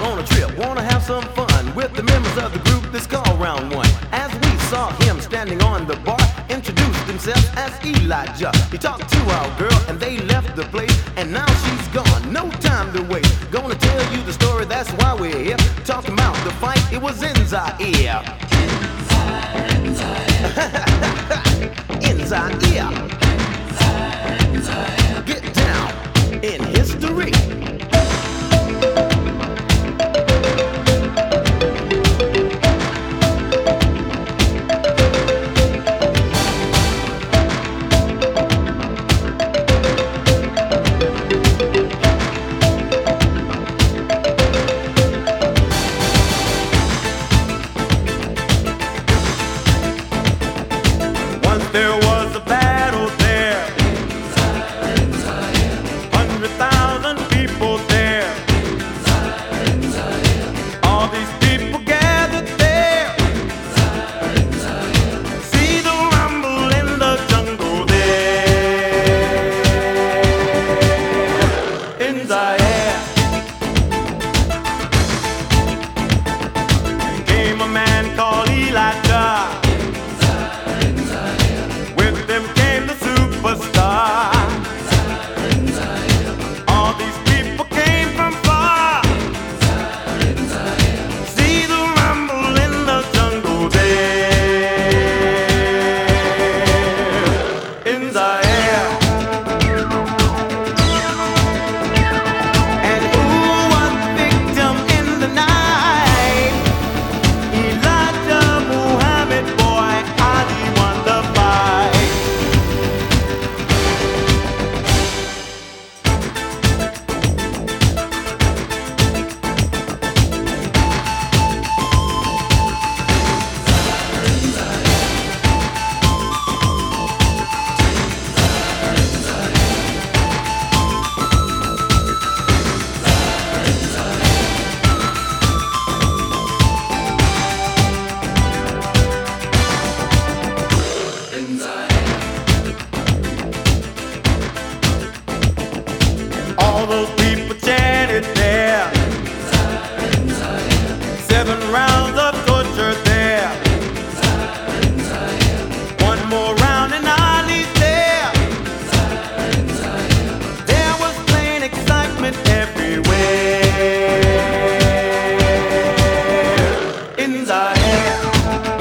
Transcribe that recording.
on a trip, wanna have some fun with the members of the group that's called Round One. As we saw him standing on the bar, introduced himself as Elijah. He talked to our girl and they left the place, and now she's gone, no time to waste. Gonna tell you the story, that's why we're here. Talking about the fight, it was in Zaire. In Zaire. Get down in history. There was a battle there, 100,000 people there. All these people gathered there, see the rumble in the jungle there. In Zaire came a man called Elijah. With them came the superstar. All these people came from far. See the rumble in the jungle there. In Zaire. And who was victim in the night? Elijah Muhammad, boy, Ali won the fight. All those people chanted there. 7 rounds of torture there. One more round and Ali's there. There was plain excitement everywhere. In Zaire.